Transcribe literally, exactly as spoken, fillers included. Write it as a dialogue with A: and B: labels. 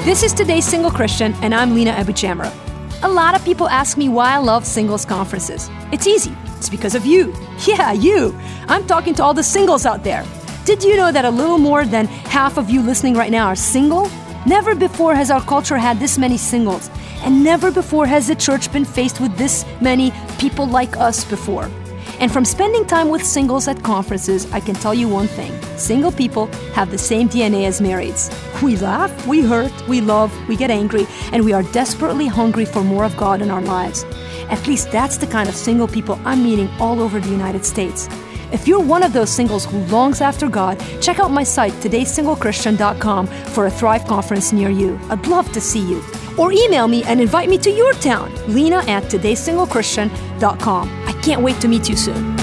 A: This is Today's Single Christian, and I'm Lena Abuchamra. A lot of people ask me why I love singles conferences. It's easy. It's because of you. Yeah, you. I'm talking to all the singles out there. Did you know that a little more than half of you listening right now are single? Never before has our culture had this many singles, and never before has the church been faced with this many people like us before. And from spending time with singles at conferences, I can tell you one thing. Single people have the same D N A as marrieds. We laugh, we hurt, we love, we get angry, and we are desperately hungry for more of God in our lives. At least that's the kind of single people I'm meeting all over the United States. If you're one of those singles who longs after God, check out my site, todays single christian dot com, for a Thrive conference near you. I'd love to see you. Or email me and invite me to your town, Lena at todays single christian dot com. I can't wait to meet you soon.